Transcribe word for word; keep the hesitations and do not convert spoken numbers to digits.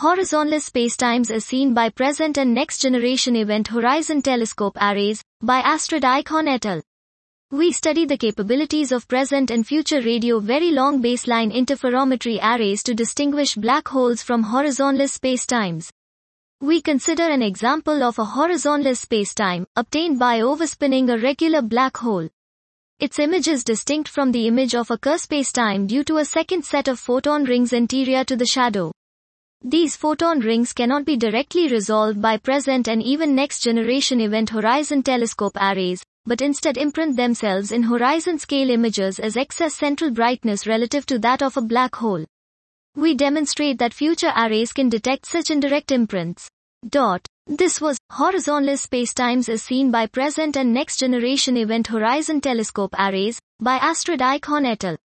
Horizontal spacetimes as seen by present and next-generation Event Horizon Telescope arrays, by Astrid Icahn et al. We study the capabilities of present and future radio very long baseline interferometry arrays to distinguish black holes from horizontal spacetimes. We consider an example of a horizontal spacetime, obtained by overspinning a regular black hole. Its image is distinct from the image of a Kerr spacetime due to a second set of photon rings anterior to the shadow. These photon rings cannot be directly resolved by present and even next-generation Event Horizon Telescope arrays, but instead imprint themselves in horizon-scale images as excess central brightness relative to that of a black hole. We demonstrate that future arrays can detect such indirect imprints. Dot. This was Horizontal Spacetimes as seen by present and next-generation Event Horizon Telescope arrays, by Astrid Icahn et al.